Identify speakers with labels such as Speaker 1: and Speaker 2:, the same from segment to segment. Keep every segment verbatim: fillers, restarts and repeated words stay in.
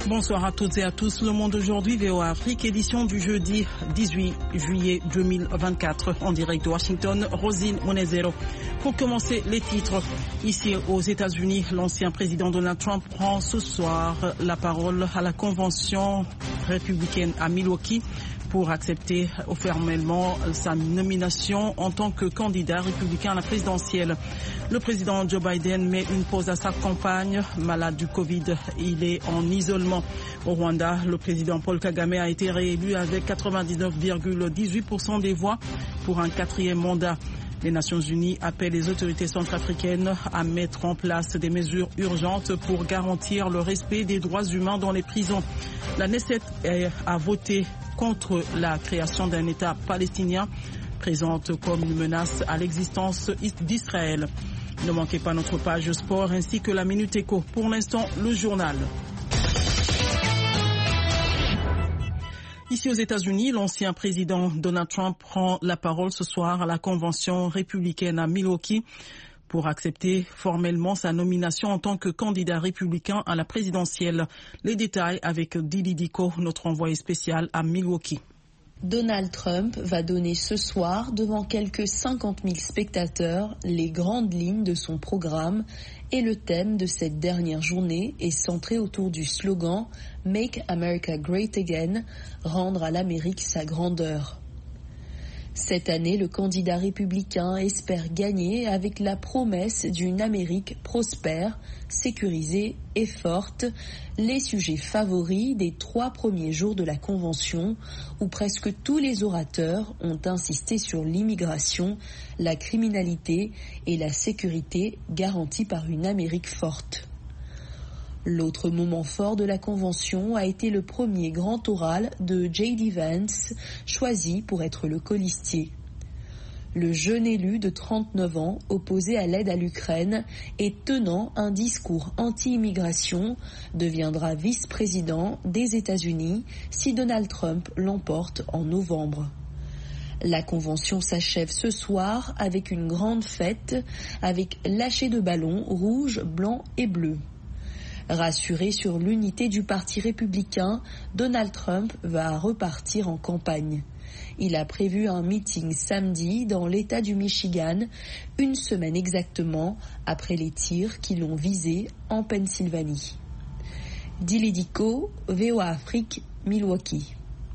Speaker 1: Bonsoir à toutes et à tous. Le Monde aujourd'hui, V O A Afrique, édition du jeudi dix-huit juillet deux mille vingt-quatre, en direct de Washington. Rosine Monezero. Pour commencer, les titres. Ici aux États-Unis, l'ancien président Donald Trump prend ce soir la parole à la convention républicaine à Milwaukee pour accepter formellement sa nomination en tant que candidat républicain à la présidentielle. Le président Joe Biden met une pause à sa campagne. Malade du Covid, il est en isolement. Au Rwanda, le président Paul Kagame a été réélu avec quatre-vingt-dix-neuf virgule dix-huit pour cent des voix pour un quatrième mandat. Les Nations Unies appellent les autorités centrafricaines à mettre en place des mesures urgentes pour garantir le respect des droits humains dans les prisons. La Knesset a voté contre la création d'un État palestinien, présente comme une menace à l'existence d'Israël. Ne manquez pas notre page sport ainsi que la Minute Éco. Pour l'instant, le journal. Ici aux États-Unis, l'ancien président Donald Trump prend la parole ce soir à la convention républicaine à Milwaukee pour accepter formellement sa nomination en tant que candidat républicain à la présidentielle. Les détails avec Dili Diko, notre envoyé spécial à Milwaukee.
Speaker 2: Donald Trump va donner ce soir, devant quelques cinquante mille spectateurs, les grandes lignes de son programme, et le thème de cette dernière journée est centré autour du slogan « Make America Great Again », rendre à l'Amérique sa grandeur. Cette année, le candidat républicain espère gagner avec la promesse d'une Amérique prospère, sécurisée et forte, les sujets favoris des trois premiers jours de la convention, où presque tous les orateurs ont insisté sur l'immigration, la criminalité et la sécurité garantie par une Amérique forte. L'autre moment fort de la convention a été le premier grand oral de J D Vance, choisi pour être le colistier. Le jeune élu de trente-neuf ans, opposé à l'aide à l'Ukraine et tenant un discours anti-immigration, deviendra vice-président des États-Unis si Donald Trump l'emporte en novembre. La convention s'achève ce soir avec une grande fête, avec lâcher de ballons rouges, blancs et bleus. Rassuré sur l'unité du Parti républicain, Donald Trump va repartir en campagne. Il a prévu un meeting samedi dans l'État du Michigan, une semaine exactement après les tirs qui l'ont visé en Pennsylvanie. Dili Diko, V O A Afrique, Milwaukee.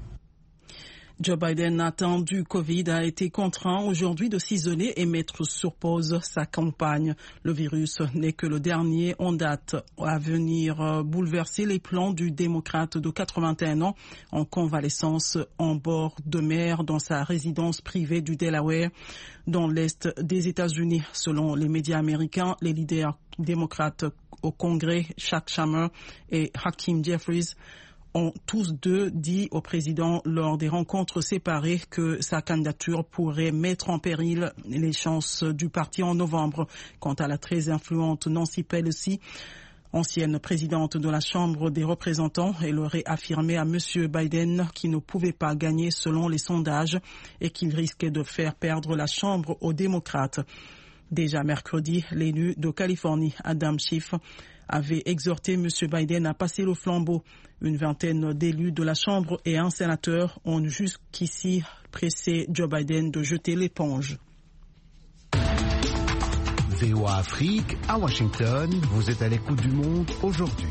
Speaker 1: Joe Biden, atteint du Covid, a été contraint aujourd'hui de s'isoler et mettre sur pause sa campagne. Le virus n'est que le dernier en date à venir bouleverser les plans du démocrate de quatre-vingt-un ans en convalescence en bord de mer dans sa résidence privée du Delaware dans l'est des États-Unis. Selon les médias américains, les leaders démocrates au Congrès, Chuck Schumer et Hakeem Jeffries, ont tous deux dit au président lors des rencontres séparées que sa candidature pourrait mettre en péril les chances du parti en novembre. Quant à la très influente Nancy Pelosi, ancienne présidente de la Chambre des représentants, elle aurait affirmé à M. Biden qu'il ne pouvait pas gagner selon les sondages et qu'il risquait de faire perdre la Chambre aux démocrates. Déjà mercredi, l'élu de Californie, Adam Schiff, avait exhorté M. Biden à passer le flambeau. Une vingtaine d'élus de la Chambre et un sénateur ont jusqu'ici pressé Joe Biden de jeter l'éponge.
Speaker 3: V O A Afrique, à Washington, vous êtes à l'écoute du monde aujourd'hui.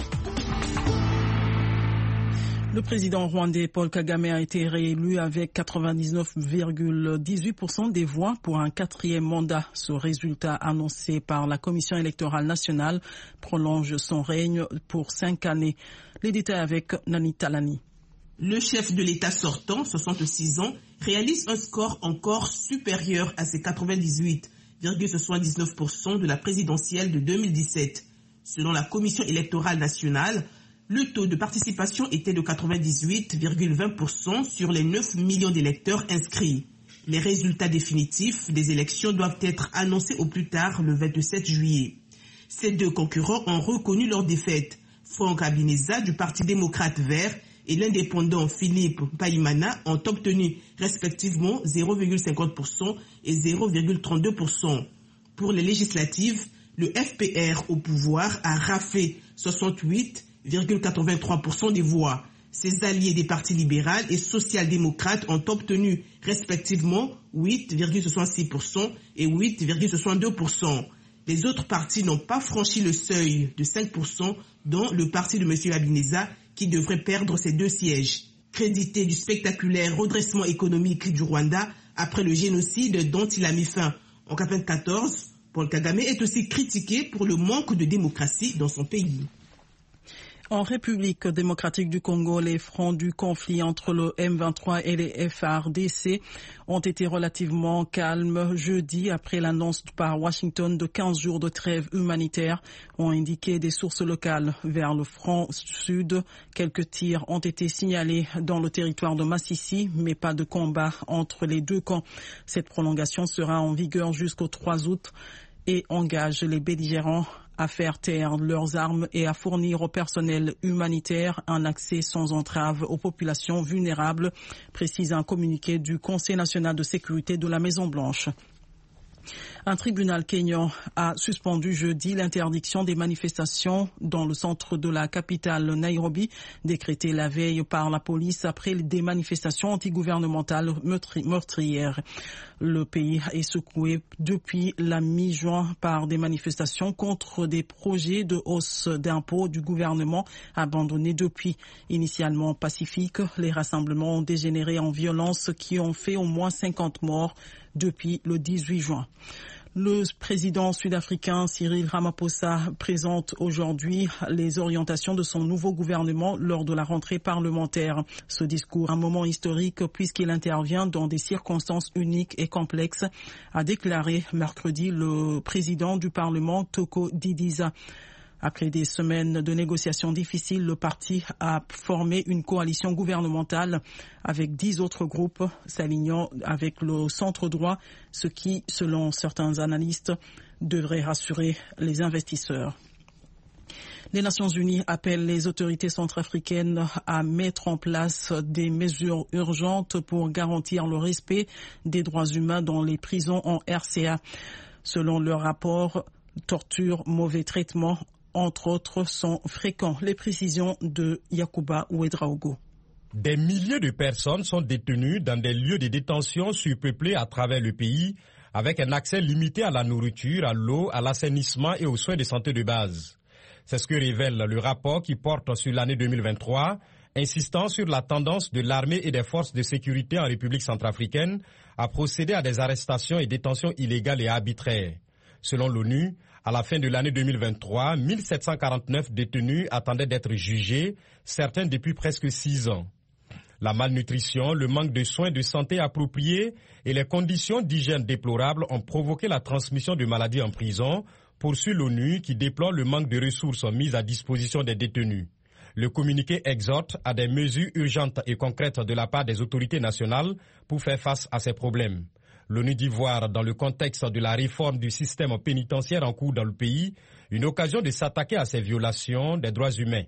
Speaker 1: Le président rwandais Paul Kagame a été réélu avec quatre-vingt-dix-neuf virgule dix-huit pour cent des voix pour un quatrième mandat. Ce résultat annoncé par la Commission électorale nationale prolonge son règne pour cinq années. Les détails avec Nani Talani.
Speaker 4: Le chef de l'État sortant, soixante-six ans, réalise un score encore supérieur à ses quatre-vingt-dix-huit virgule soixante-dix-neuf pour cent de la présidentielle de deux mille dix-sept. Selon la Commission électorale nationale, le taux de participation était de quatre-vingt-dix-huit virgule vingt pour cent sur les neuf millions d'électeurs inscrits. Les résultats définitifs des élections doivent être annoncés au plus tard le vingt-sept juillet. Ces deux concurrents ont reconnu leur défaite. Franck Habineza du Parti démocrate vert et l'indépendant Philippe Mpayimana ont obtenu respectivement zéro virgule cinquante pour cent et zéro virgule trente-deux pour cent. Pour les législatives, le F P R au pouvoir a raflé soixante-huit virgule quatre-vingt-trois pour cent des voix. Ses alliés des partis libéral et social-démocrates ont obtenu respectivement huit virgule soixante-six pour cent et huit virgule soixante-deux pour cent. Les autres partis n'ont pas franchi le seuil de cinq pour cent, dont le parti de M. Habineza qui devrait perdre ses deux sièges. Crédité du spectaculaire redressement économique du Rwanda après le génocide dont il a mis fin en quatre-vingt-quatorze, Paul Kagame est aussi critiqué pour le manque de démocratie dans son pays.
Speaker 1: En République démocratique du Congo, les fronts du conflit entre le M vingt-trois et les F A R D C ont été relativement calmes jeudi après l'annonce par Washington de quinze jours de trêve humanitaire, ont indiqué des sources locales. Vers le front sud, quelques tirs ont été signalés dans le territoire de Massissi, mais pas de combat entre les deux camps. Cette prolongation sera en vigueur jusqu'au trois août et engage les belligérants à faire taire leurs armes et à fournir au personnel humanitaire un accès sans entrave aux populations vulnérables, précise un communiqué du Conseil national de sécurité de la Maison-Blanche. Un tribunal kényan a suspendu jeudi l'interdiction des manifestations dans le centre de la capitale Nairobi, décrétée la veille par la police après des manifestations antigouvernementales meurtrières. Le pays est secoué depuis la mi-juin par des manifestations contre des projets de hausse d'impôts du gouvernement abandonnés depuis. Initialement pacifiques, les rassemblements ont dégénéré en violence qui ont fait au moins cinquante morts depuis le dix-huit juin. Le président sud-africain Cyril Ramaphosa présente aujourd'hui les orientations de son nouveau gouvernement lors de la rentrée parlementaire. Ce discours, un moment historique puisqu'il intervient dans des circonstances uniques et complexes, a déclaré mercredi le président du Parlement Toko Didiza. Après des semaines de négociations difficiles, le parti a formé une coalition gouvernementale avec dix autres groupes s'alignant avec le centre droit, ce qui, selon certains analystes, devrait rassurer les investisseurs. Les Nations Unies appellent les autorités centrafricaines à mettre en place des mesures urgentes pour garantir le respect des droits humains dans les prisons en R C A. Selon leur rapport, torture, mauvais traitement, entre autres, sont fréquents. Les précisions de Yakuba Ouedraogo.
Speaker 5: Des milliers de personnes sont détenues dans des lieux de détention surpeuplés à travers le pays, avec un accès limité à la nourriture, à l'eau, à l'assainissement et aux soins de santé de base. C'est ce que révèle le rapport qui porte sur l'année deux mille vingt-trois, insistant sur la tendance de l'armée et des forces de sécurité en République centrafricaine à procéder à des arrestations et détentions illégales et arbitraires. Selon l'ONU, à la fin de l'année deux mille vingt-trois, mille sept cent quarante-neuf détenus attendaient d'être jugés, certains depuis presque six ans. La malnutrition, le manque de soins de santé appropriés et les conditions d'hygiène déplorables ont provoqué la transmission de maladies en prison, poursuit l'ONU qui déplore le manque de ressources mises à disposition des détenus. Le communiqué exhorte à des mesures urgentes et concrètes de la part des autorités nationales pour faire face à ces problèmes. L'ONU dit voir, dans le contexte de la réforme du système pénitentiaire en cours dans le pays, une occasion de s'attaquer à ces violations des droits humains.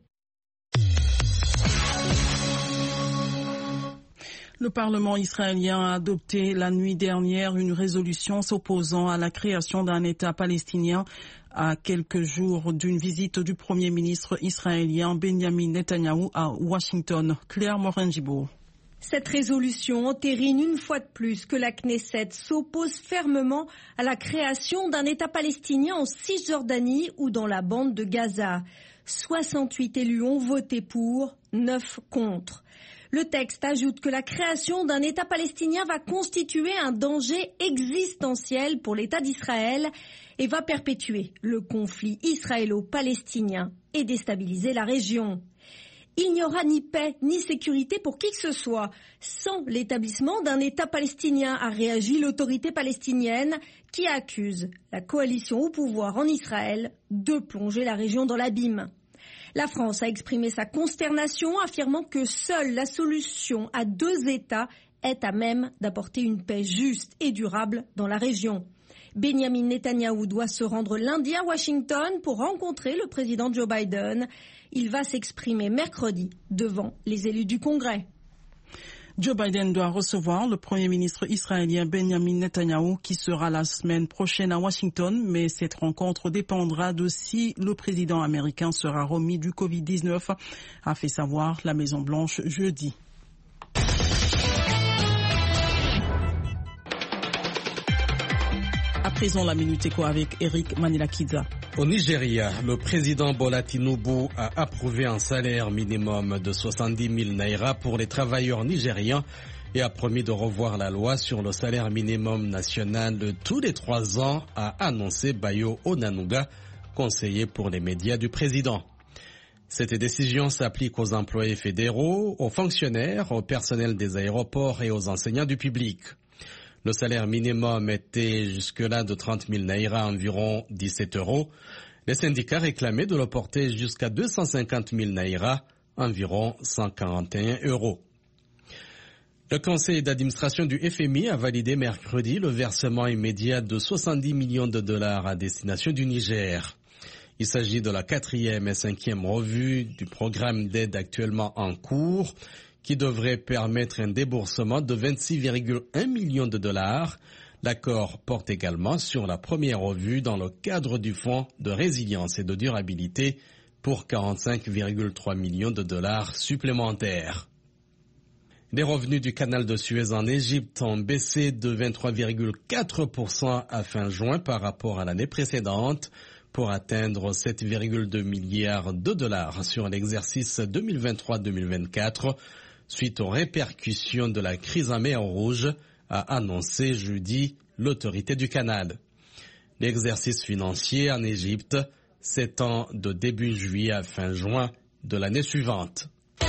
Speaker 1: Le Parlement israélien a adopté la nuit dernière une résolution s'opposant à la création d'un État palestinien à quelques jours d'une visite du Premier ministre israélien Benjamin Netanyahou à Washington. Claire Morin-Gibault.
Speaker 6: Cette résolution entérine une fois de plus que la Knesset s'oppose fermement à la création d'un État palestinien en Cisjordanie ou dans la bande de Gaza. soixante-huit élus ont voté pour, neuf contre. Le texte ajoute que la création d'un État palestinien va constituer un danger existentiel pour l'État d'Israël et va perpétuer le conflit israélo-palestinien et déstabiliser la région. Il n'y aura ni paix ni sécurité pour qui que ce soit sans l'établissement d'un État palestinien, a réagi l'autorité palestinienne qui accuse la coalition au pouvoir en Israël de plonger la région dans l'abîme. La France a exprimé sa consternation, affirmant que seule la solution à deux États est à même d'apporter une paix juste et durable dans la région. Benjamin Netanyahou doit se rendre lundi à Washington pour rencontrer le président Joe Biden. Il va s'exprimer mercredi devant les élus du Congrès.
Speaker 1: Joe Biden doit recevoir le Premier ministre israélien Benjamin Netanyahou qui sera la semaine prochaine à Washington, mais cette rencontre dépendra de si le président américain sera remis du covid dix-neuf, a fait savoir la Maison-Blanche jeudi. À présent, la Minute Éco avec Eric Manilakidza.
Speaker 7: Au Nigeria, le président Bola Tinubu a approuvé un salaire minimum de soixante-dix mille naira pour les travailleurs nigérians et a promis de revoir la loi sur le salaire minimum national de tous les trois ans, a annoncé Bayo Onanuga, conseiller pour les médias du président. Cette décision s'applique aux employés fédéraux, aux fonctionnaires, au personnel des aéroports et aux enseignants du public. Le salaire minimum était jusque-là de trente mille naira, environ dix-sept euros. Les syndicats réclamaient de le porter jusqu'à deux cent cinquante mille naira, environ cent quarante et un euros. Le conseil d'administration du F M I a validé mercredi le versement immédiat de soixante-dix millions de dollars à destination du Niger. Il s'agit de la quatrième et cinquième revue du programme d'aide actuellement en cours, qui devrait permettre un déboursement de vingt-six virgule un millions de dollars. L'accord porte également sur la première revue dans le cadre du Fonds de résilience et de durabilité pour quarante-cinq virgule trois millions de dollars supplémentaires. Les revenus du canal de Suez en Égypte ont baissé de vingt-trois virgule quatre pour cent à fin juin par rapport à l'année précédente pour atteindre sept virgule deux milliards de dollars sur l'exercice deux mille vingt-trois deux mille vingt-quatre. Suite aux répercussions de la crise en mer Rouge, a annoncé jeudi l'autorité du canal. L'exercice financier en Égypte s'étend de début juillet à fin juin de l'année suivante.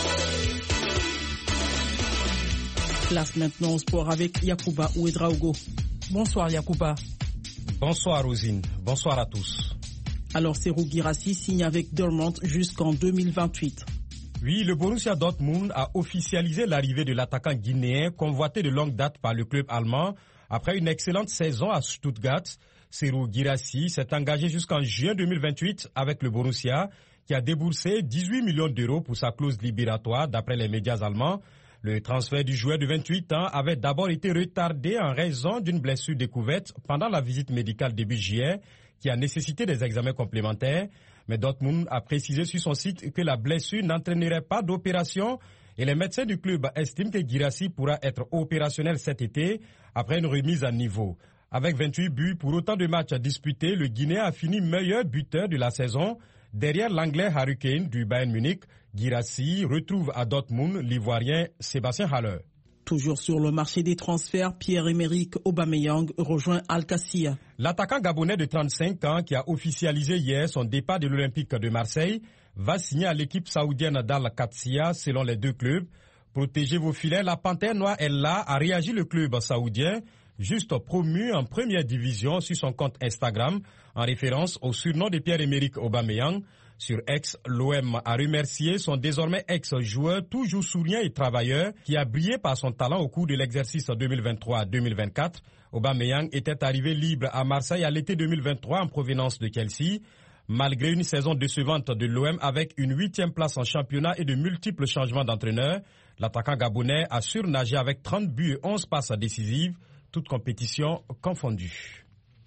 Speaker 1: Place maintenant au sport avec Yacouba Ouedraogo. Bonsoir Yacouba.
Speaker 5: Bonsoir Rosine, bonsoir à tous.
Speaker 1: Alors Serhou Guirassy signe avec Dortmund jusqu'en deux mille vingt-huit.
Speaker 5: Oui, le Borussia Dortmund a officialisé l'arrivée de l'attaquant guinéen convoité de longue date par le club allemand. Après une excellente saison à Stuttgart, Serhou Guirassy s'est engagé jusqu'en juin deux mille vingt-huit avec le Borussia qui a déboursé dix-huit millions d'euros pour sa clause libératoire d'après les médias allemands. Le transfert du joueur de vingt-huit ans avait d'abord été retardé en raison d'une blessure découverte pendant la visite médicale début juillet qui a nécessité des examens complémentaires. Mais Dortmund a précisé sur son site que la blessure n'entraînerait pas d'opération et les médecins du club estiment que Guirassy pourra être opérationnel cet été après une remise à niveau. Avec vingt-huit buts pour autant de matchs disputés, le Guinéen a fini meilleur buteur de la saison. Derrière l'Anglais Harry Kane du Bayern Munich, Guirassy retrouve à Dortmund l'Ivoirien Sébastien Haller.
Speaker 1: Toujours sur le marché des transferts, Pierre-Emerick Aubameyang rejoint Al-Qassia.
Speaker 5: L'attaquant gabonais de trente-cinq ans qui a officialisé hier son départ de l'Olympique de Marseille va signer à l'équipe saoudienne d'Al-Qassia selon les deux clubs. Protégez vos filets, la Panthère Noire est là, a réagi le club saoudien, juste promu en première division sur son compte Instagram en référence au surnom de Pierre-Emerick Aubameyang. Sur X, l'O M a remercié son désormais ex-joueur toujours souriant et travailleur qui a brillé par son talent au cours de l'exercice deux mille vingt-trois deux mille vingt-quatre. Aubameyang était arrivé libre à Marseille à l'été deux mille vingt-trois en provenance de Chelsea. Malgré une saison décevante de l'O M avec une huitième place en championnat et de multiples changements d'entraîneur, l'attaquant gabonais a surnagé avec trente buts et onze passes décisives, toutes compétitions confondues.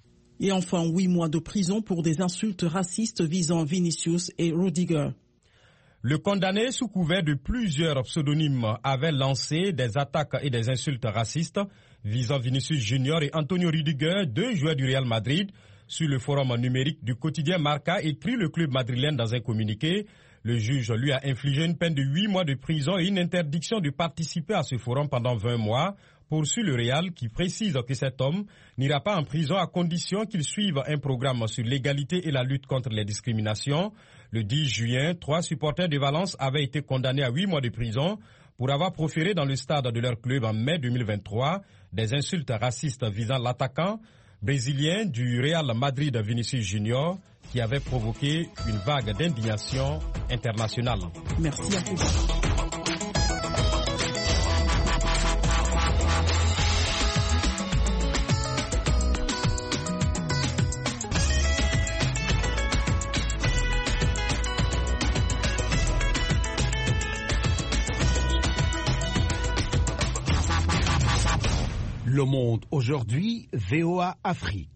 Speaker 1: Et enfin, huit mois de prison pour des insultes racistes visant Vinicius et Rudiger.
Speaker 5: Le condamné, sous couvert de plusieurs pseudonymes, avait lancé des attaques et des insultes racistes visant Vinicius Junior et Antonio Rudiger, deux joueurs du Real Madrid. Sur le forum numérique du quotidien Marca, écrit le club madrilène dans un communiqué. Le juge lui a infligé une peine de huit mois de prison et une interdiction de participer à ce forum pendant vingt mois. Poursuit le Real qui précise que cet homme n'ira pas en prison à condition qu'il suive un programme sur l'égalité et la lutte contre les discriminations. Le dix juin, trois supporters de Valence avaient été condamnés à huit mois de prison pour avoir proféré dans le stade de leur club en mai deux mille vingt-trois des insultes racistes visant l'attaquant brésilien du Real Madrid Vinicius Junior qui avait provoqué une vague d'indignation internationale.
Speaker 1: Merci à tous.
Speaker 3: Le Monde aujourd'hui, V O A Afrique.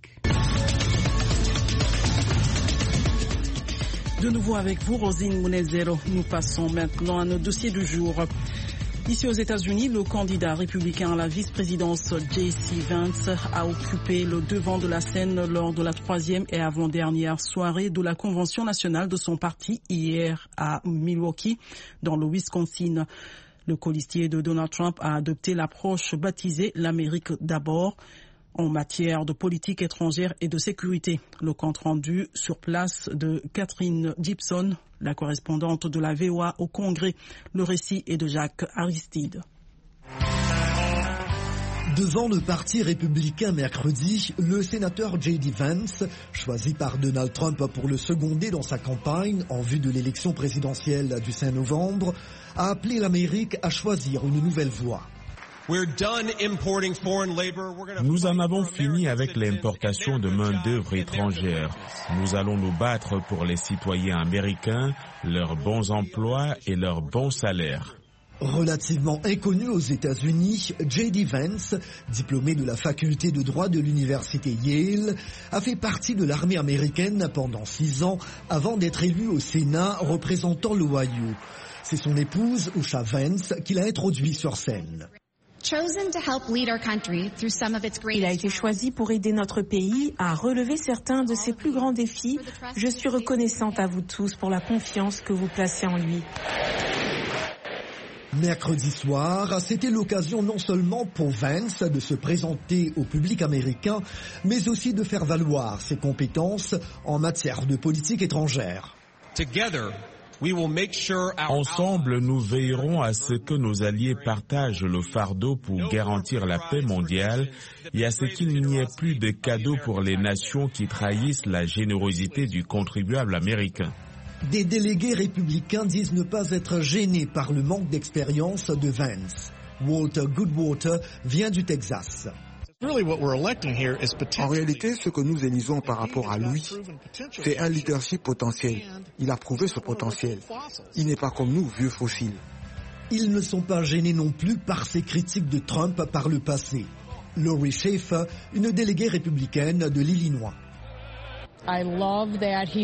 Speaker 1: De nouveau avec vous, Rosine Mounezero. Nous passons maintenant à notre dossier du jour. Ici aux États-Unis, le candidat républicain à la vice-présidence J C Vance a occupé le devant de la scène lors de la troisième et avant-dernière soirée de la convention nationale de son parti hier à Milwaukee, dans le Wisconsin. Le colistier de Donald Trump a adopté l'approche baptisée l'Amérique d'abord en matière de politique étrangère et de sécurité. Le compte rendu sur place de Catherine Gibson, la correspondante de la V O A au Congrès. Le récit est de Jacques Aristide.
Speaker 8: Devant le Parti républicain mercredi, le sénateur J D Vance, choisi par Donald Trump pour le seconder dans sa campagne en vue de l'élection présidentielle du cinq novembre, a appelé l'Amérique à choisir une nouvelle voie.
Speaker 9: Nous en avons fini avec l'importation de main-d'œuvre étrangère. Nous allons nous battre pour les citoyens américains, leurs bons emplois et leurs bons salaires.
Speaker 8: Relativement inconnu aux États-Unis, J D Vance, diplômé de la faculté de droit de l'université Yale, a fait partie de l'armée américaine pendant six ans avant d'être élu au Sénat représentant l'Ohio. C'est son épouse, Usha Vance, qui l'a introduit sur scène.
Speaker 10: Il a été choisi pour aider notre pays à relever certains de ses plus grands défis. Je suis reconnaissante à vous tous pour la confiance que vous placez en lui.
Speaker 8: Mercredi soir, c'était l'occasion non seulement pour Vance de se présenter au public américain, mais aussi de faire valoir ses compétences en matière de politique étrangère.
Speaker 9: Ensemble, nous veillerons à ce que nos alliés partagent le fardeau pour garantir la paix mondiale et à ce qu'il n'y ait plus de cadeaux pour les nations qui trahissent la générosité du contribuable américain.
Speaker 8: Des délégués républicains disent ne pas être gênés par le manque d'expérience de Vance. Walter Goodwater vient du Texas.
Speaker 11: En réalité, ce que nous élisons par rapport à lui, c'est un leadership potentiel. Il a prouvé ce potentiel. Il n'est pas comme nous, vieux fossiles.
Speaker 8: Ils ne sont pas gênés non plus par ces critiques de Trump par le passé. Lori Schaefer, une déléguée républicaine de l'Illinois.
Speaker 12: J'aime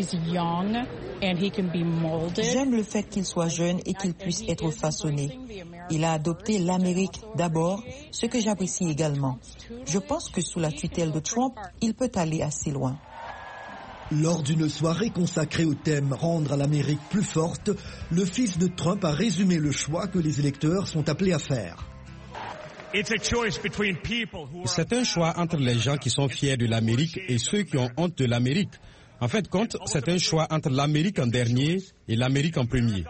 Speaker 13: le fait qu'il soit jeune et qu'il puisse être façonné. Il a adopté l'Amérique d'abord, ce que j'apprécie également. Je pense que sous la tutelle de Trump, il peut aller assez loin.
Speaker 8: Lors d'une soirée consacrée au thème « Rendre l'Amérique plus forte », le fils de Trump a résumé le choix que les électeurs sont appelés à faire.
Speaker 7: C'est un choix entre les gens qui sont fiers de l'Amérique et ceux qui ont honte de l'Amérique. En fait, compte, c'est un choix entre l'Amérique en dernier et l'Amérique en premier.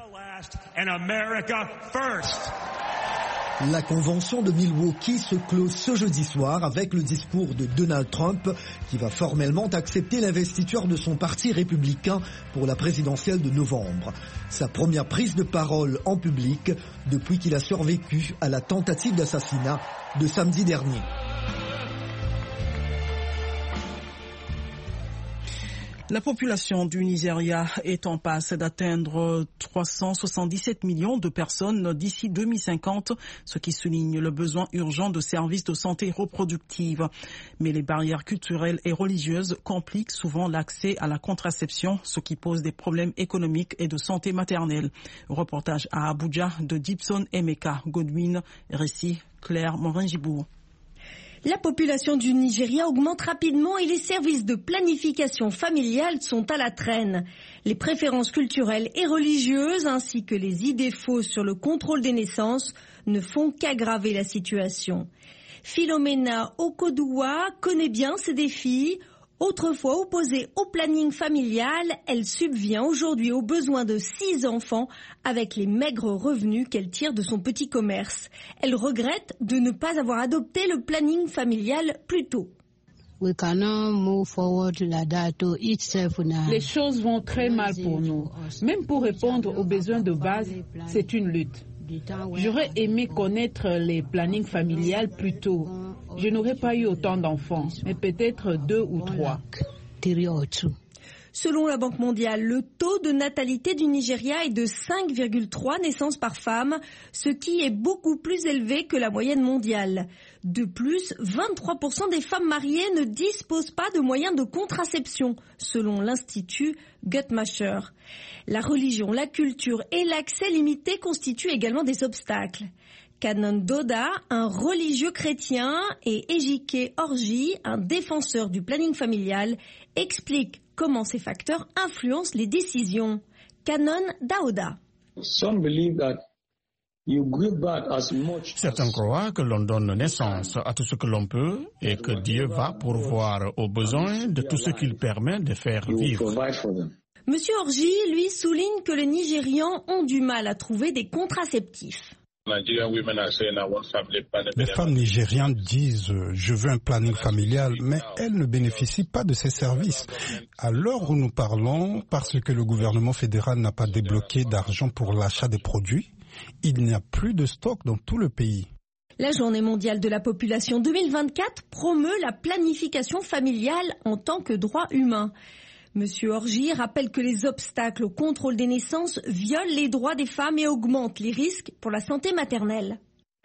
Speaker 8: La convention de Milwaukee se clôt ce jeudi soir avec le discours de Donald Trump qui va formellement accepter l'investiture de son parti républicain pour la présidentielle de novembre. Sa première prise de parole en public depuis qu'il a survécu à la tentative d'assassinat de samedi dernier.
Speaker 1: La population du Nigeria est en passe d'atteindre trois cent soixante-dix-sept millions de personnes d'ici deux mille cinquante, ce qui souligne le besoin urgent de services de santé reproductive. Mais les barrières culturelles et religieuses compliquent souvent l'accès à la contraception, ce qui pose des problèmes économiques et de santé maternelle. Reportage à Abuja de Gibson Emeka Godwin, récit Claire Morin-Gibourg.
Speaker 6: La population du Nigeria augmente rapidement et les services de planification familiale sont à la traîne. Les préférences culturelles et religieuses ainsi que les idées fausses sur le contrôle des naissances ne font qu'aggraver la situation. Philomena Okoduwa connaît bien ces défis. Autrefois opposée au planning familial, elle subvient aujourd'hui aux besoins de six enfants avec les maigres revenus qu'elle tire de son petit commerce. Elle regrette de ne pas avoir adopté le planning familial plus tôt.
Speaker 12: Les choses vont très mal pour nous. Même pour répondre aux besoins de base, c'est une lutte. J'aurais aimé connaître les plannings familiales plus tôt. Je n'aurais pas eu autant d'enfants, mais peut-être deux ou trois.
Speaker 6: Selon la Banque mondiale, le taux de natalité du Nigeria est de cinq virgule trois naissances par femme, ce qui est beaucoup plus élevé que la moyenne mondiale. De plus, vingt-trois pour cent des femmes mariées ne disposent pas de moyens de contraception, selon l'Institut Guttmacher. La religion, la culture et l'accès limité constituent également des obstacles. Canon Doda, un religieux chrétien, et Ejike Orji, un défenseur du planning familial, expliquent comment ces facteurs influencent les décisions. Canon Daouda.
Speaker 14: Certains croient que l'on donne naissance à tout ce que l'on peut et que Dieu va pourvoir aux besoins de tout ce qu'il permet de faire vivre.
Speaker 6: Monsieur Orji, lui, souligne que les Nigérians ont du mal à trouver des contraceptifs.
Speaker 15: Les femmes nigérianes disent « je veux un planning familial », mais elles ne bénéficient pas de ces services. À l'heure où nous parlons, parce que le gouvernement fédéral n'a pas débloqué d'argent pour l'achat des produits, il n'y a plus de stock dans tout le pays.
Speaker 6: La Journée mondiale de la population deux mille vingt-quatre promeut la planification familiale en tant que droit humain. Monsieur Orji rappelle que les obstacles au contrôle des naissances violent les droits des femmes et augmentent les risques pour la santé maternelle.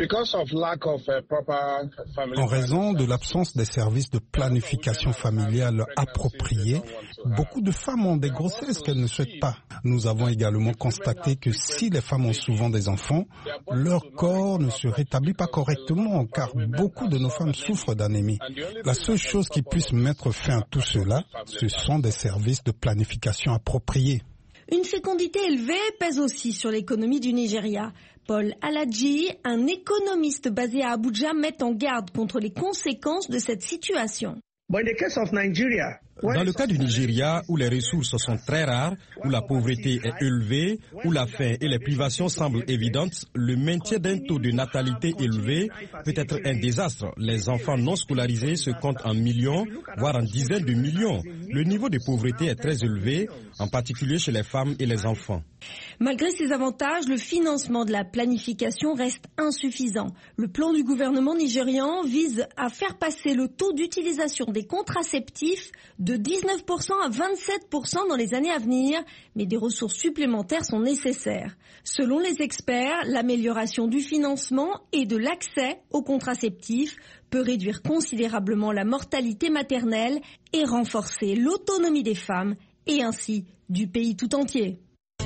Speaker 15: En raison de l'absence des services de planification familiale appropriés, beaucoup de femmes ont des grossesses qu'elles ne souhaitent pas. Nous avons également constaté que si les femmes ont souvent des enfants, leur corps ne se rétablit pas correctement car beaucoup de nos femmes souffrent d'anémie. La seule chose qui puisse mettre fin à tout cela, ce sont des services de planification appropriés.
Speaker 6: Une fécondité élevée pèse aussi sur l'économie du Nigeria. Paul Aladji, un économiste basé à Abuja, met en garde contre les conséquences de cette situation.
Speaker 5: Dans le cas du Nigeria, où les ressources sont très rares, où la pauvreté est élevée, où la faim et les privations semblent évidentes, le maintien d'un taux de natalité élevé peut être un désastre. Les enfants non scolarisés se comptent en millions, voire en dizaines de millions. Le niveau de pauvreté est très élevé, en particulier chez les femmes et les enfants.
Speaker 6: Malgré ces avantages, le financement de la planification reste insuffisant. Le plan du gouvernement nigérian vise à faire passer le taux d'utilisation des contraceptifs de dix-neuf pour cent à vingt-sept pour cent dans les années à venir, mais des ressources supplémentaires sont nécessaires. Selon les experts, l'amélioration du financement et de l'accès aux contraceptifs peut réduire considérablement la mortalité maternelle et renforcer l'autonomie des femmes et ainsi du pays tout entier.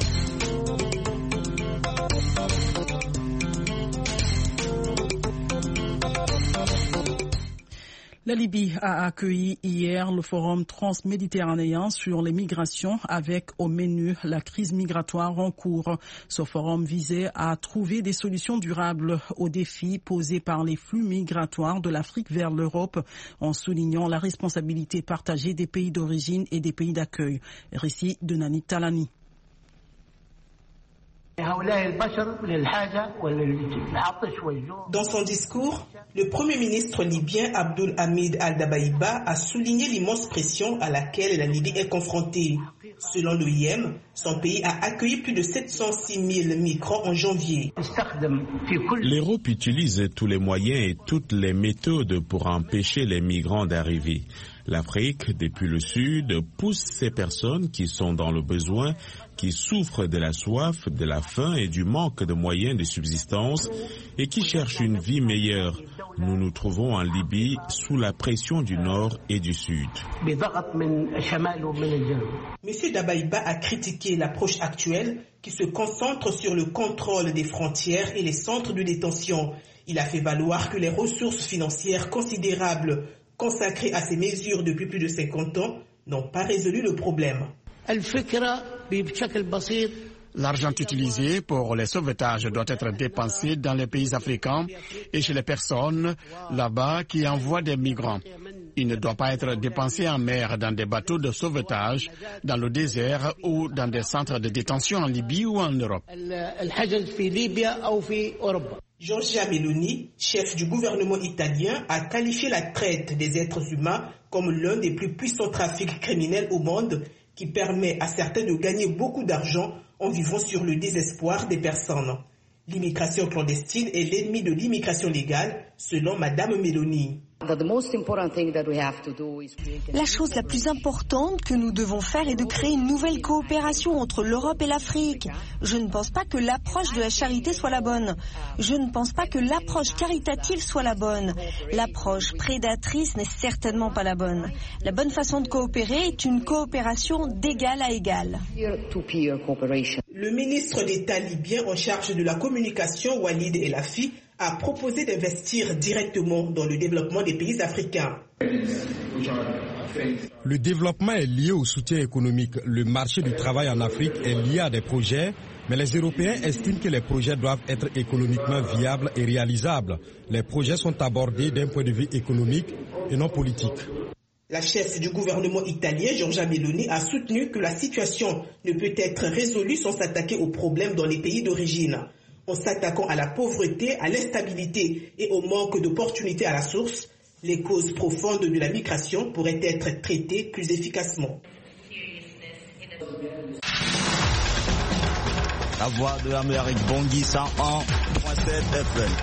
Speaker 1: La Libye a accueilli hier le forum transméditerranéen sur les migrations avec au menu la crise migratoire en cours. Ce forum visait à trouver des solutions durables aux défis posés par les flux migratoires de l'Afrique vers l'Europe en soulignant la responsabilité partagée des pays d'origine et des pays d'accueil. Récit de Nani Talani.
Speaker 4: Dans son discours, le Premier ministre libyen Abdul Hamid Al-Dabaiba a souligné l'immense pression à laquelle la Libye est confrontée. Selon l'O I M, son pays a accueilli plus de sept cent six mille migrants en janvier.
Speaker 9: L'Europe utilise tous les moyens et toutes les méthodes pour empêcher les migrants d'arriver. L'Afrique, depuis le Sud, pousse ces personnes qui sont dans le besoin, qui souffrent de la soif, de la faim et du manque de moyens de subsistance et qui cherchent une vie meilleure. Nous nous trouvons en Libye sous la pression du Nord et du Sud.
Speaker 4: Monsieur Dabaiba a critiqué l'approche actuelle qui se concentre sur le contrôle des frontières et les centres de détention. Il a fait valoir que les ressources financières considérables consacrées à ces mesures depuis plus de cinquante ans n'ont pas résolu le problème.
Speaker 14: L'argent utilisé pour les sauvetages doit être dépensé dans les pays africains et chez les personnes là-bas qui envoient des migrants. Il ne doit pas être dépensé en mer dans des bateaux de sauvetage, dans le désert ou dans des centres de détention en Libye ou en Europe.
Speaker 4: Giorgia Meloni, chef du gouvernement italien, a qualifié la traite des êtres humains comme l'un des plus puissants trafics criminels au monde qui permet à certains de gagner beaucoup d'argent en vivant sur le désespoir des personnes. L'immigration clandestine est l'ennemi de l'immigration légale, selon Madame Meloni.
Speaker 6: La chose la plus importante que nous devons faire est de créer une nouvelle coopération entre l'Europe et l'Afrique. Je ne pense pas que l'approche de la charité soit la bonne. Je ne pense pas que l'approche caritative soit la bonne. L'approche prédatrice n'est certainement pas la bonne. La bonne façon de coopérer est une coopération d'égal à égal.
Speaker 4: Le ministre d'État libyen en charge de la communication, Walid El Afi, a proposé d'investir directement dans le développement des pays africains.
Speaker 5: Le développement est lié au soutien économique. Le marché du travail en Afrique est lié à des projets, mais les Européens estiment que les projets doivent être économiquement viables et réalisables. Les projets sont abordés d'un point de vue économique et non politique.
Speaker 4: La chef du gouvernement italien, Giorgia Meloni, a soutenu que la situation ne peut être résolue sans s'attaquer aux problèmes dans les pays d'origine. En s'attaquant à la pauvreté, à l'instabilité et au manque d'opportunités à la source, les causes profondes de la migration pourraient être traitées plus efficacement.
Speaker 16: La voix de l'Amérique, Bangui cent un point sept F M.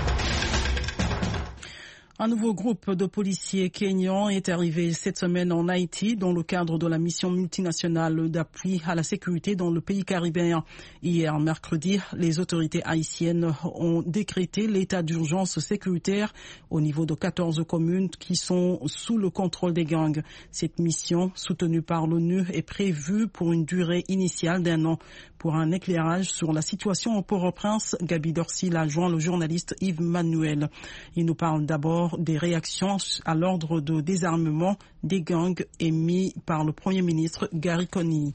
Speaker 1: Un nouveau groupe de policiers kenyans est arrivé cette semaine en Haïti dans le cadre de la mission multinationale d'appui à la sécurité dans le pays caribéen. Hier, mercredi, les autorités haïtiennes ont décrété l'état d'urgence sécuritaire au niveau de quatorze communes qui sont sous le contrôle des gangs. Cette mission, soutenue par l'ONU, est prévue pour une durée initiale d'un an. Pour un éclairage sur la situation au Port-au-Prince, Gabi Dorsil a joint le journaliste Yves Manuel. Il nous parle d'abord des réactions à l'ordre de désarmement des gangs émis par le Premier ministre Gary Conille.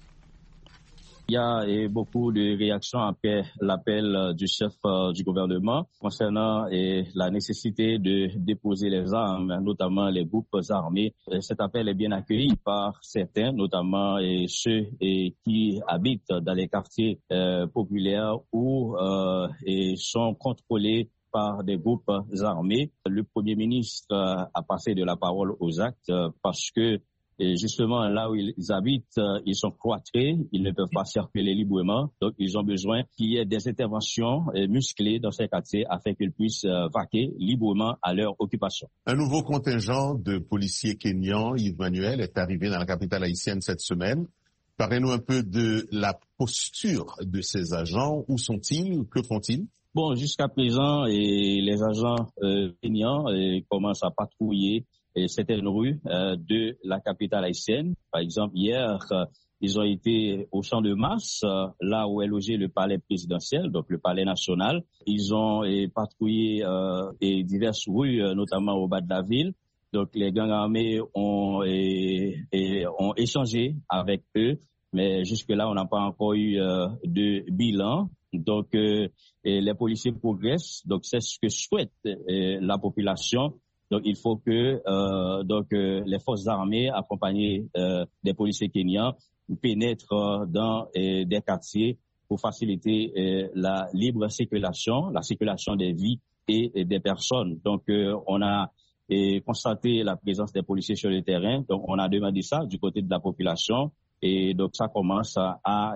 Speaker 17: Il y a eh, beaucoup de réactions après l'appel du chef euh, du gouvernement concernant eh, la nécessité de déposer les armes, notamment les groupes armés. Et cet appel est bien accueilli par certains, notamment eh, ceux eh, qui habitent dans les quartiers eh, populaires où euh, eh, sont contrôlés par des groupes armés. Le Premier ministre a passé de la parole aux actes parce que et justement, là où ils habitent, ils sont cloîtrés, ils ne peuvent pas circuler librement. Donc, ils ont besoin qu'il y ait des interventions musclées dans ces quartiers afin qu'ils puissent vaquer librement à leur occupation.
Speaker 18: Un nouveau contingent de policiers kenyans, Yves Manuel, est arrivé dans la capitale haïtienne cette semaine. Parlez-nous un peu de la posture de ces agents. Où sont-ils? Que font-ils?
Speaker 17: Bon, jusqu'à présent, et les agents euh, kenyans euh, commencent à patrouiller et certaines rues euh, de la capitale haïtienne. Par exemple, hier, euh, ils ont été au Champ de Mars, euh, là où est logé le palais présidentiel, donc le palais national. Ils ont euh, patrouillé euh, et diverses rues, euh, notamment au bas de la ville. Donc, les gangs armés ont, et, et, ont échangé avec eux, mais jusque-là, on n'a pas encore eu euh, de bilan. Donc, euh, et les policiers progressent. Donc, c'est ce que souhaite euh, la population. Donc, il faut que euh, donc euh, les forces armées, accompagnées euh, des policiers kenyans, pénètrent euh, dans euh, des quartiers pour faciliter euh, la libre circulation, la circulation des vies et, et des personnes. Donc, euh, on a euh, constaté la présence des policiers sur le terrain. Donc, on a demandé ça du côté de la population. Et donc, ça commence à, à,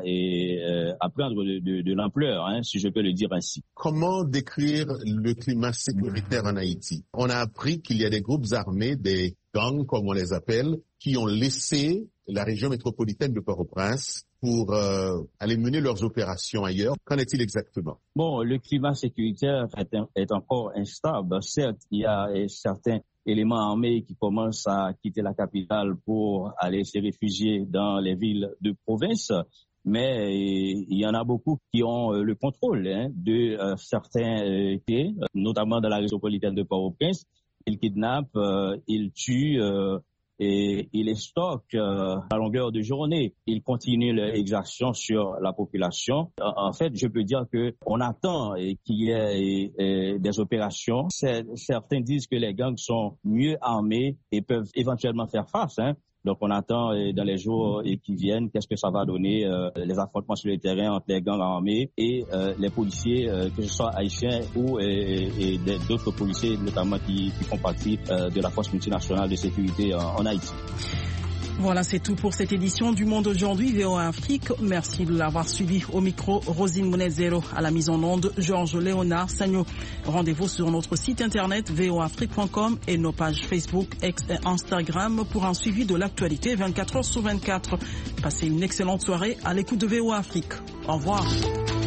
Speaker 17: à prendre de, de, de l'ampleur, hein, si je peux le dire ainsi.
Speaker 18: Comment décrire le climat sécuritaire en Haïti? On a appris qu'il y a des groupes armés, des gangs, comme on les appelle, qui ont laissé la région métropolitaine de Port-au-Prince pour euh, aller mener leurs opérations ailleurs. Qu'en est-il exactement?
Speaker 17: Bon, le climat sécuritaire est, est encore instable. Certes, il y a certains éléments armés qui commencent à quitter la capitale pour aller se réfugier dans les villes de province, mais il y en a beaucoup qui ont le contrôle hein, de euh, certains euh, quais, notamment dans la région métropolitaine de Port-au-Prince. Ils kidnappent, euh, ils tuent euh, et ils les stockent euh, à longueur de journée. Ils continuent leur exaction sur la population. En fait, je peux dire que on attend qu'il y ait et, et des opérations. Certains disent que les gangs sont mieux armés et peuvent éventuellement faire face. Hein. Donc, on attend et dans les jours et qui viennent, qu'est-ce que ça va donner, euh, les affrontements sur le terrain entre les gangs armés et euh, les policiers, euh, que ce soit haïtiens ou et, et d'autres policiers, notamment qui, qui font partie euh, de la force multinationale de sécurité en, en Haïti.
Speaker 1: Voilà, c'est tout pour cette édition du Monde aujourd'hui, V O A Afrique. Merci de l'avoir suivi. Au micro, Rosine Monezero, à la mise en onde, Georges Léonard Sagno. Rendez-vous sur notre site internet v o afrique point com et nos pages Facebook, X et Instagram pour un suivi de l'actualité vingt-quatre heures sur vingt-quatre. Passez une excellente soirée à l'écoute de V O A Afrique. Au revoir.